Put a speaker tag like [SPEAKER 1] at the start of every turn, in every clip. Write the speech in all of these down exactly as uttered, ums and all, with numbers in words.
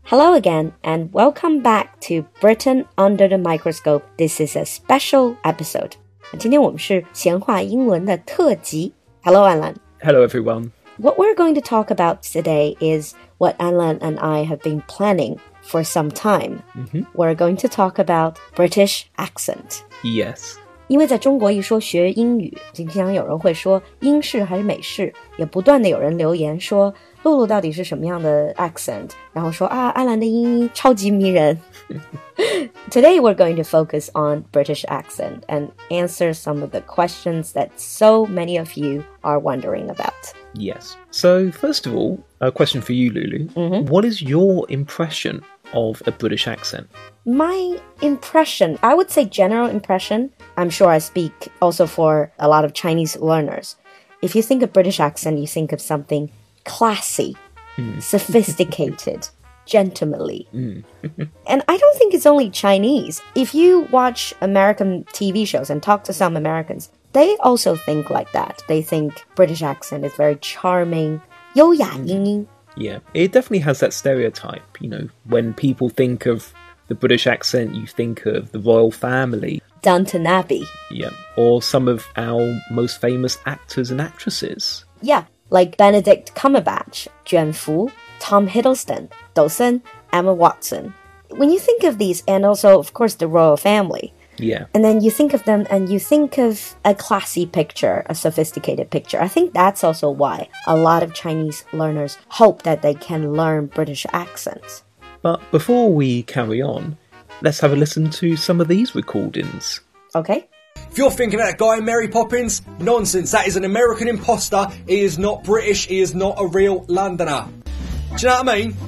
[SPEAKER 1] Hello again, and welcome back to Britain Under the Microscope. This is a special episode. 今天我们是闲话英文的特辑。Hello, Alan.
[SPEAKER 2] Hello, everyone.
[SPEAKER 1] What we're going to talk about today is what Alan and I have been planning for some time.
[SPEAKER 2] Mm-hmm.
[SPEAKER 1] We're going to talk about British accent.
[SPEAKER 2] Yes.
[SPEAKER 1] 因为在中国一说学英语，经常有人会说英式还是美式，也不断的有人留言说露露到底是什么样的 accent， 然后说啊，安兰的英超级迷人。Today we're going to focus on British accent and answer some of the questions that so many of you are wondering about.
[SPEAKER 2] Yes. So, first of all, a question for you, Lulu.
[SPEAKER 1] Mm-hmm.
[SPEAKER 2] What is your impression of a British accent?
[SPEAKER 1] My impression, I would say general impression. I'm sure I speak also for a lot of Chinese learners. If you think of British accent, you think of something classy, mm. sophisticated, gentlemanly.
[SPEAKER 2] Mm.
[SPEAKER 1] And I don't think it's only Chinese. If you watch American T V shows and talk to some Americans, they also think like that. They think British accent is very charming, 优雅英英.
[SPEAKER 2] Yeah, it definitely has that stereotype. You know, when people think of the British accent, you think of the royal family.
[SPEAKER 1] Downton Abbey.
[SPEAKER 2] Yeah, or some of our most famous actors and actresses.
[SPEAKER 1] Yeah, like Benedict Cumberbatch, Juan Fu, Tom Hiddleston, Dawson, Emma Watson. When you think of these, and also, of course, the royal family.
[SPEAKER 2] Yeah.
[SPEAKER 1] And then you think of them and you think of a classy picture, a sophisticated picture. I think that's also why a lot of Chinese learners hope that they can learn British accents.
[SPEAKER 2] But before we carry on, let's have a listen to some of these recordings.
[SPEAKER 1] Okay.
[SPEAKER 3] If you're thinking of that guy Mary Poppins, nonsense. That is an American imposter. He is not British. He is not a real Londoner. Do you know what I mean?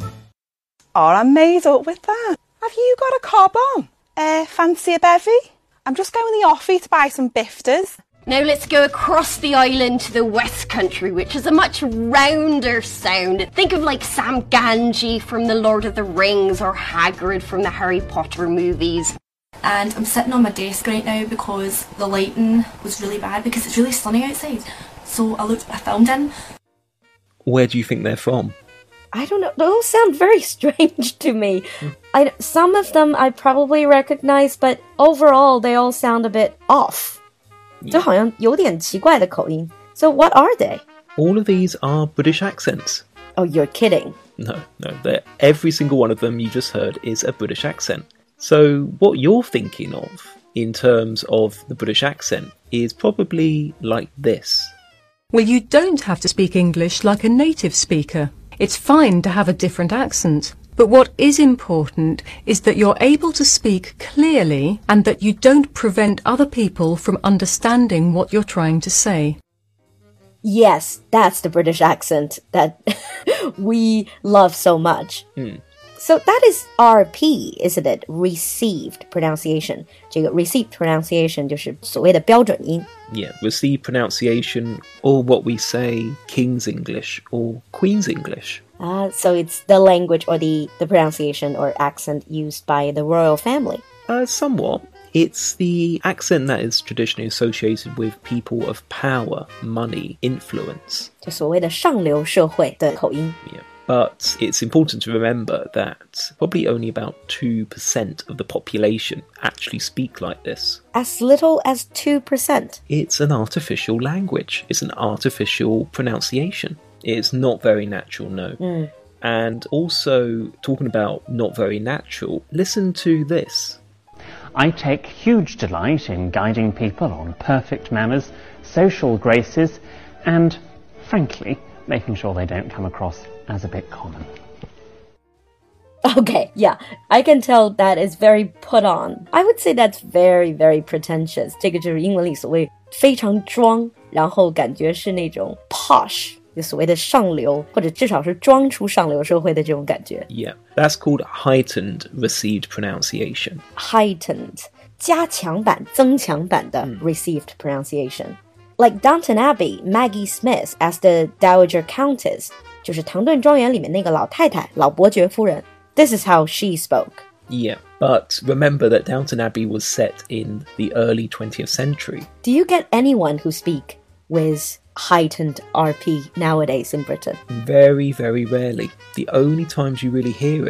[SPEAKER 4] Oh, I'm made up with that. Have you got a cob on? Uh, fancy a bevy? I'm just going to the offie to buy some bifters.
[SPEAKER 5] Now let's go across the island to the West Country, which is a much rounder sound. Think of like Sam Gamgee from The Lord of the Rings or Hagrid from the Harry Potter movies.
[SPEAKER 6] And I'm sitting on my desk right now because the lighting was really bad because it's really sunny outside. So I looked, I filmed in.
[SPEAKER 2] Where do you think they're from?
[SPEAKER 1] I don't know. They all sound very strange to me. I, some of them I probably recognize, but overall they all sound a bit off. 就好像有点奇怪的口音. So what are they?
[SPEAKER 2] All of these are British accents.
[SPEAKER 1] Oh, you're kidding.
[SPEAKER 2] No, no. Every single one of them you just heard is a British accent. So what you're thinking of in terms of the British accent is probably like this.
[SPEAKER 7] Well, you don't have to speak English like a native speaker. It's fine to have a different accent. But what is important is that you're able to speak clearly and that you don't prevent other people from understanding what you're trying to say.
[SPEAKER 1] Yes, that's the British accent that we love so much.
[SPEAKER 2] Mm.
[SPEAKER 1] So that is R P, isn't it? Received pronunciation. 这个 received pronunciation 就是所谓的标准音.
[SPEAKER 2] Yeah, received pronunciation, or what we say, King's English or Queen's English.
[SPEAKER 1] Uh, so it's the language or the, the pronunciation or accent used by the royal family.
[SPEAKER 2] Uh, somewhat. It's the accent that is traditionally associated with people of power, money, influence.
[SPEAKER 1] 就所谓的上流社会的口音.
[SPEAKER 2] Yeah. But it's important to remember that probably only about two percent of the population actually speak like this.
[SPEAKER 1] As little as two percent.
[SPEAKER 2] It's an artificial language. It's an artificial pronunciation. It's not very natural, no.
[SPEAKER 1] Mm.
[SPEAKER 2] And also, talking about not very natural, listen to this.
[SPEAKER 8] I take huge delight in guiding people on perfect manners, social graces, and, frankly, making sure they don't come across as a bit common.
[SPEAKER 1] Okay, yeah, I can tell that is very put on. I would say that's very, very pretentious. 这个就是英文里所谓非常装，然后感觉是那种 posh， 就所谓的上流，或者至少是装出上流社会的这种感觉。
[SPEAKER 2] Yeah, that's called heightened received pronunciation.
[SPEAKER 1] Heightened, 加强版、增强版的 received pronunciation. Like Downton Abbey, Maggie Smith as the Dowager Countess, 就是唐顿庄园里面那个老太太，老伯爵夫人。This is how she spoke.
[SPEAKER 2] Yeah, but remember that Downton Abbey was set in the early twentieth century.
[SPEAKER 1] Do you get anyone who speak with heightened R P nowadays in Britain?
[SPEAKER 2] Very, very rarely. The only times you really hear it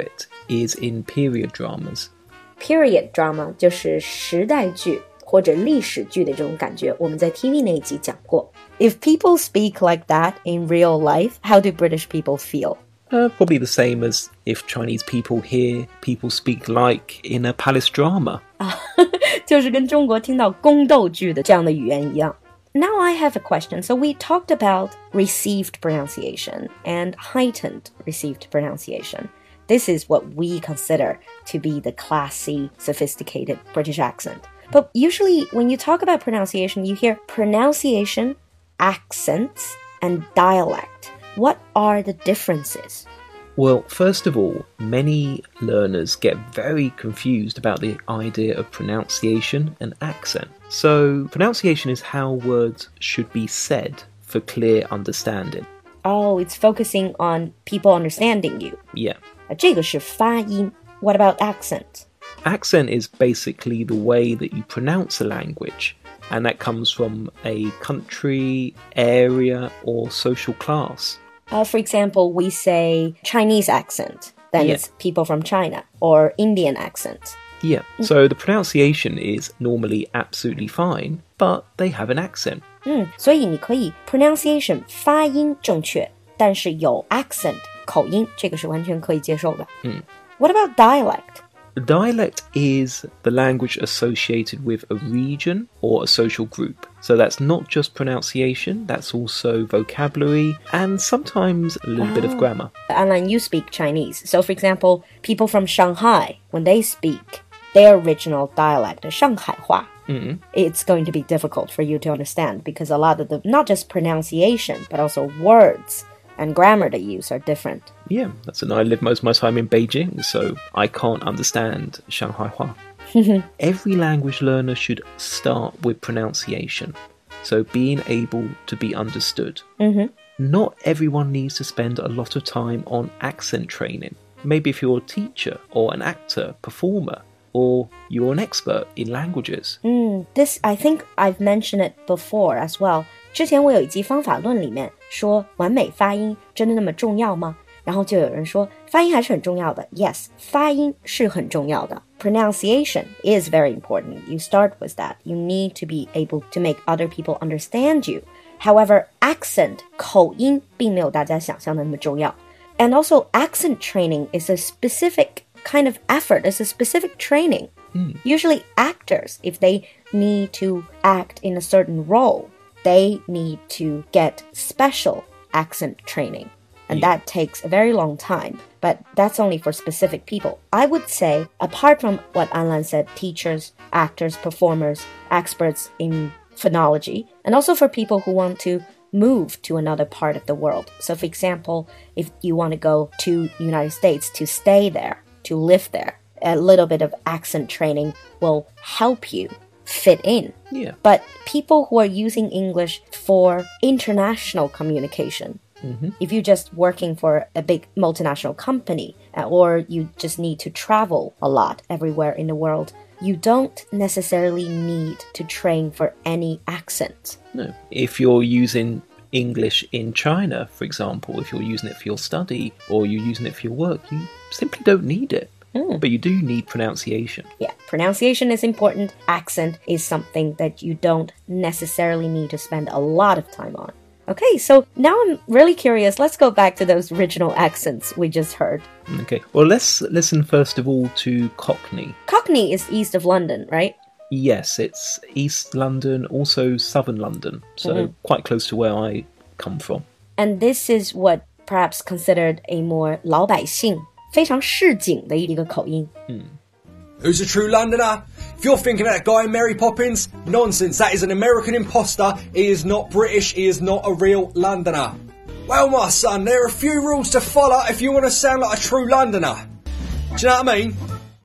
[SPEAKER 2] is in period dramas.
[SPEAKER 1] Period drama 就是时代剧或者历史剧的这种感觉，我们在 T V 那一集讲过。If people speak like that in real life, how do British people feel?
[SPEAKER 2] Uh, probably the same as if Chinese people hear people speak like in a palace drama.
[SPEAKER 1] 就是跟中国听到宫斗剧的这样的语言一样。Now I have a question. So we talked about received pronunciation and heightened received pronunciation. This is what we consider to be the classy, sophisticated British accent. But usually when you talk about pronunciation, you hear pronunciation, accents, and dialect. What are the differences?
[SPEAKER 2] Well, first of all, many learners get very confused about the idea of pronunciation and accent. So, pronunciation is how words should be said for clear understanding.
[SPEAKER 1] Oh, it's focusing on people understanding you.
[SPEAKER 2] Yeah.
[SPEAKER 1] 这个是发音. What about accent?
[SPEAKER 2] Accent is basically the way that you pronounce a language, and that comes from a country, area, or social class.
[SPEAKER 1] Uh, for example, we say Chinese accent, then
[SPEAKER 2] Yeah.
[SPEAKER 1] it's people from China, or Indian accent.
[SPEAKER 2] Yeah, so the pronunciation is normally absolutely fine, but they have an accent.
[SPEAKER 1] 嗯，所以你可以 pronunciation 发音正确，但是有 accent 口音，这个是完全可以接受的。
[SPEAKER 2] 嗯。
[SPEAKER 1] What about dialect?
[SPEAKER 2] Dialect is the language associated with a region or a social group. So that's not just pronunciation, that's also vocabulary and sometimes a little bit of grammar.
[SPEAKER 1] Anlan, you speak Chinese. So for example, people from Shanghai, when they speak their original dialect, 上海话,
[SPEAKER 2] Mm-hmm.
[SPEAKER 1] it's going to be difficult for you to understand because a lot of the, not just pronunciation, but also words and grammar they use are different.
[SPEAKER 2] Yeah, that's and I live most of my time in Beijing, so I can't understand Shanghai-hua. Every language learner should start with pronunciation, so being able to be understood.
[SPEAKER 1] Mm-hmm.
[SPEAKER 2] Not everyone needs to spend a lot of time on accent training. Maybe if you're a teacher or an actor, performer, or you're an expert in languages.
[SPEAKER 1] Mm, this, I think I've mentioned it before as well. 之前我有一集方法论里面说完美发音真的那么重要吗？然后就有人说发音还是很重要的。Yes, 发音是很重要的。Pronunciation is very important. You start with that. You need to be able to make other people understand you. However, accent 口音并没有大家想象的那么重要。And also, accent training is a specific kind of effort. It's a specific training.
[SPEAKER 2] Mm.
[SPEAKER 1] Usually actors, if they need to act in a certain role, they need to get special accent training. And
[SPEAKER 2] Yeah.
[SPEAKER 1] that takes a very long time. But that's only for specific people. I would say, apart from what Anlan said, teachers, actors, performers, experts in phonology, and also for people who want to move to another part of the world. So for example, if you want to go to the United States to stay there, to live there, a little bit of accent training will help you fit in.
[SPEAKER 2] Yeah.
[SPEAKER 1] But people who are using English for international communication,
[SPEAKER 2] Mm-hmm.
[SPEAKER 1] if you're just working for a big multinational company, uh, or you just need to travel a lot everywhere in the world, you don't necessarily need to train for any accent.
[SPEAKER 2] No. If you're using English in China, for example, if you're using it for your study or you're using it for your work, you simply don't need it.
[SPEAKER 1] Mm.
[SPEAKER 2] But you do need pronunciation.
[SPEAKER 1] Yeah, pronunciation is important. Accent is something that you don't necessarily need to spend a lot of time on. Okay, so now I'm really curious. Let's go back to those original accents we just heard.
[SPEAKER 2] Okay, well, let's listen first of all to Cockney.
[SPEAKER 1] Cockney is east of London, right?
[SPEAKER 2] Yes, it's East London, also Southern London, so
[SPEAKER 1] Mm-hmm.
[SPEAKER 2] quite close to where I come from.
[SPEAKER 1] And this is what perhaps considered a more 老百姓非常市井的一个口音。
[SPEAKER 3] Who's a true Londoner? If you're thinking of that guy Mary Poppins, nonsense, that is an American imposter. He is not British, he is not a real Londoner. Well, my son, there are a few rules to follow if you want to sound like a true Londoner. Do you know what I mean?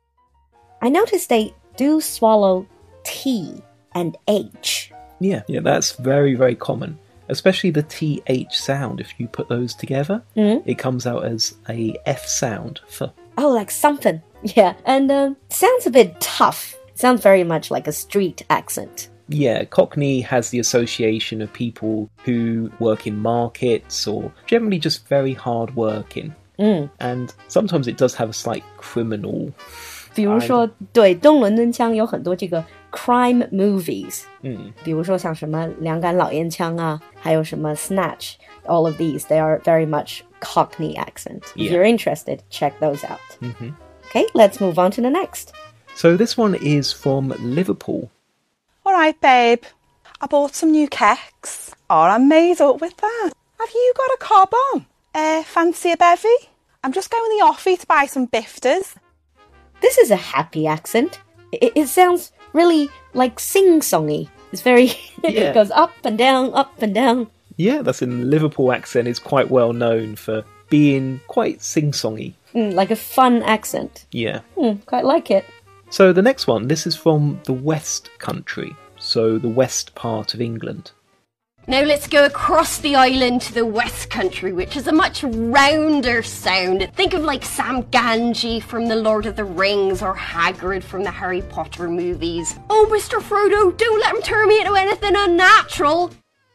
[SPEAKER 1] I noticed they do swallow T and H.
[SPEAKER 2] Yeah, yeah, that's very, very common. Especially the T H sound, if you put those together,
[SPEAKER 1] Mm-hmm.
[SPEAKER 2] it comes out as a F sound. F.
[SPEAKER 1] Oh, like something. Yeah, and um, sounds a bit tough. Sounds very much like a street accent.
[SPEAKER 2] Yeah, Cockney has the association of people who work in markets or generally just very hard working.
[SPEAKER 1] Mm.
[SPEAKER 2] And sometimes it does have a slight criminal.
[SPEAKER 1] 比如说，对，东伦敦腔有很多这个 crime movies，
[SPEAKER 2] 嗯，
[SPEAKER 1] 比如说像什么两杆老烟枪啊，还有什么 Snatch， all of these, they are very much Cockney accent. If
[SPEAKER 2] Yeah.
[SPEAKER 1] you're interested, check those out.
[SPEAKER 2] Mm-hmm.
[SPEAKER 1] Okay, let's move on to the next.
[SPEAKER 2] So this one is from Liverpool.
[SPEAKER 4] All right, babe. I bought some new kecks. Oh, I'm made up with that. Have you got a cob on? Uh, fancy a bevy? I'm just going to the offie to buy some bifters.
[SPEAKER 1] This is a happy accent. It, it sounds really like sing-songy. It's very...
[SPEAKER 2] Yeah.
[SPEAKER 1] It goes up and down, up and down.
[SPEAKER 2] Yeah, that's in Liverpool accent is quite well known for being quite sing-songy.
[SPEAKER 1] Mm, like a fun accent.
[SPEAKER 2] Yeah.
[SPEAKER 1] Mm, quite like it.
[SPEAKER 2] So the next one, this is from the West Country, so the west part of England.
[SPEAKER 5] Now let's go across the island to the West Country, which is a much rounder sound. Think of like Sam Ganji from The Lord of the Rings or Hagrid from the Harry Potter movies. Oh, Mister Frodo, don't let him turn me into anything unnatural.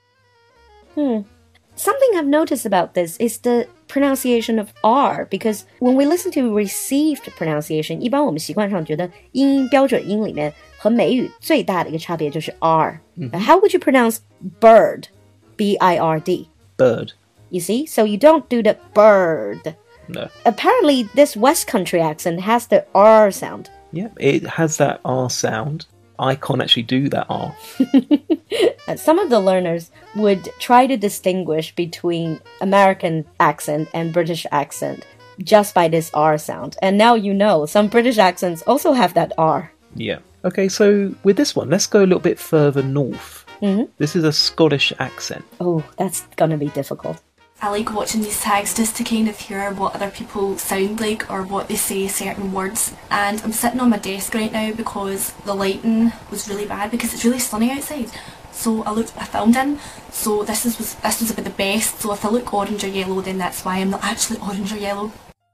[SPEAKER 1] Hmm. Something I've noticed about this is the pronunciation of R, because when we listen to received pronunciation, 一般我们习惯上觉得英音标准音里面和美语最大的一个差别就是 R. How would you pronounce bird? B I R D.
[SPEAKER 2] Bird.
[SPEAKER 1] You see? So you don't do the bird.
[SPEAKER 2] No.
[SPEAKER 1] Apparently, this West Country accent has the R sound.
[SPEAKER 2] Yeah, it has that R sound. I can't actually do that R.
[SPEAKER 1] Some of the learners would try to distinguish between American accent and British accent just by this R sound. And now you know, some British accents also have that R.
[SPEAKER 2] Yeah. Okay, so with this one, let's go a little bit further north.
[SPEAKER 1] Mm-hmm.
[SPEAKER 2] This is a Scottish accent.
[SPEAKER 1] Oh, that's gonna be difficult.
[SPEAKER 6] I like watching these tags just to kind of hear what other people sound like or what they say certain words. And I'm sitting on my desk right now because the lighting was really bad because it's really sunny outside. So I looked, I filmed in, so this is was this was about the best. So if I look orange or yellow, then that's why I'm not actually orange or yellow.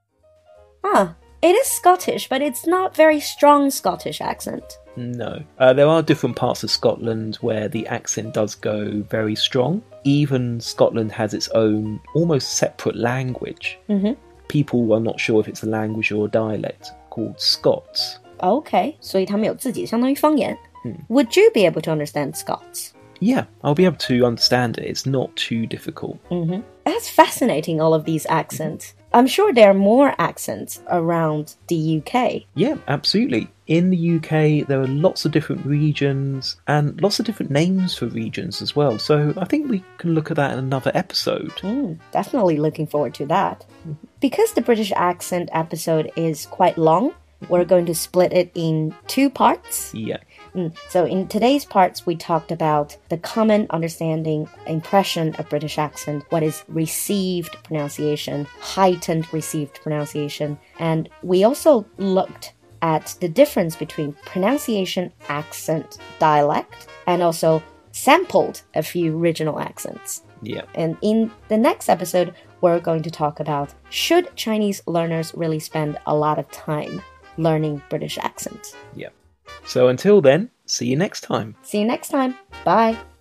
[SPEAKER 1] Ah, it is Scottish, but it's not very strong Scottish accent.
[SPEAKER 2] No. Uh, there are different parts of Scotland where the accent does go very strong. Even Scotland has its own almost separate language.
[SPEAKER 1] Mm-hmm.
[SPEAKER 2] People are not sure if it's a language or a dialect called Scots.
[SPEAKER 1] Okay, 所以他们有自己相当于方言. Would you be able to understand Scots?
[SPEAKER 2] Yeah, I'll be able to understand it. It's not too difficult.
[SPEAKER 1] Mm-hmm. That's fascinating, all of these accents. I'm sure there are more accents around the U K.
[SPEAKER 2] Yeah, absolutely. In the U K, there are lots of different regions and lots of different names for regions as well. So I think we can look at that in another episode.
[SPEAKER 1] Mm, definitely looking forward to that. Because the British accent episode is quite long, we're going to split it in two parts.
[SPEAKER 2] Yeah.
[SPEAKER 1] Mm. So in today's parts, we talked about the common understanding, impression of British accent, what is received pronunciation, heightened received pronunciation, and we also looked at the difference between pronunciation, accent, dialect, and also sampled a few regional accents.
[SPEAKER 2] Yeah.
[SPEAKER 1] And in the next episode, we're going to talk about, should Chinese learners really spend a lot of time learning British accents?
[SPEAKER 2] Yeah. So until then, see you next time.
[SPEAKER 1] See you next time. Bye.